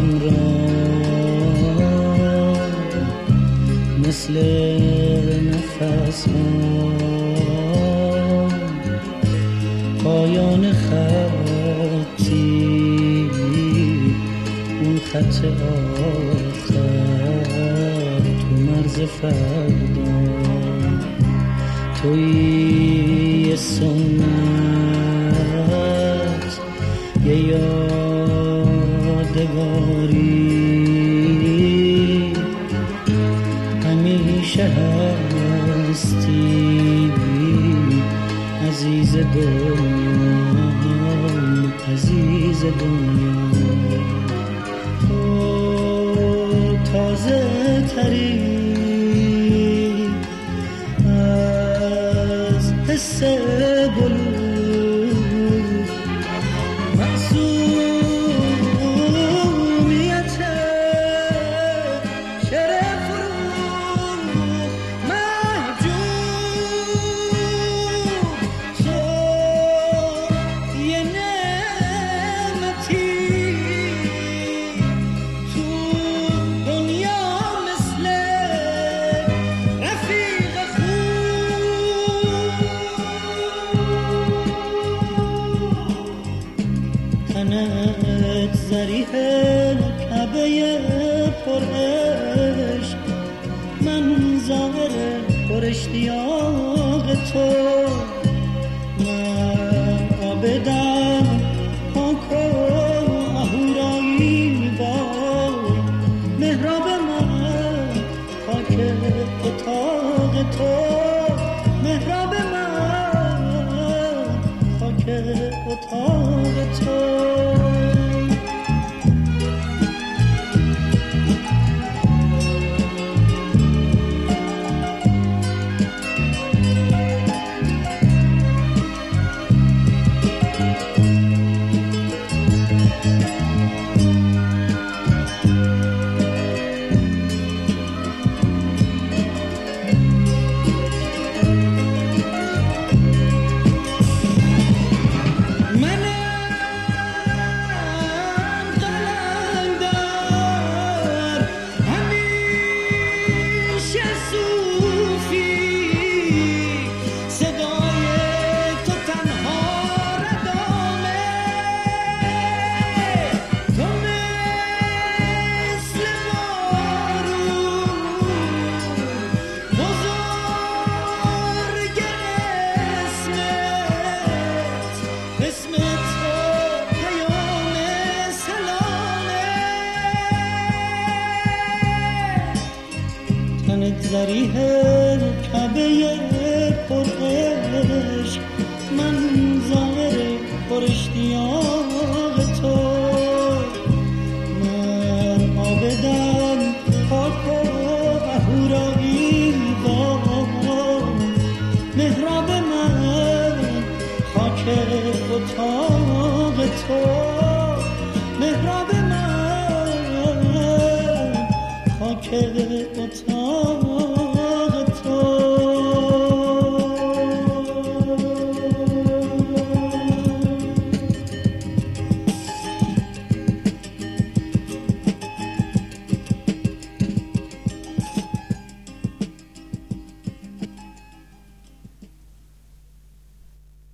دلم را مثل نفس پایان خطی، اون خط آخر تو مرز فردا، توی سنت یه یادگاری، همیشه هستی عزیز دنیا، عزیز دنیا. تو تازه تری از حس بلور، معصومیت شعر فروغ محجوب، تو یه نعمتی تو دنیا مثل رفیق خوب. تنت ظریف کعبه پرعشق، من ظاهر پر اشتیاق تو، من عابدم پاک و اهورایی وای، محراب من خاک اتاق تو، محراب من خاک اتاق تو. ظریف کعبه پرعشق، من ظاهر پر اشتیاق تو، من عابدم پاک و اهورایی وای، محراب من خاک اتاق تو، محراب من خاک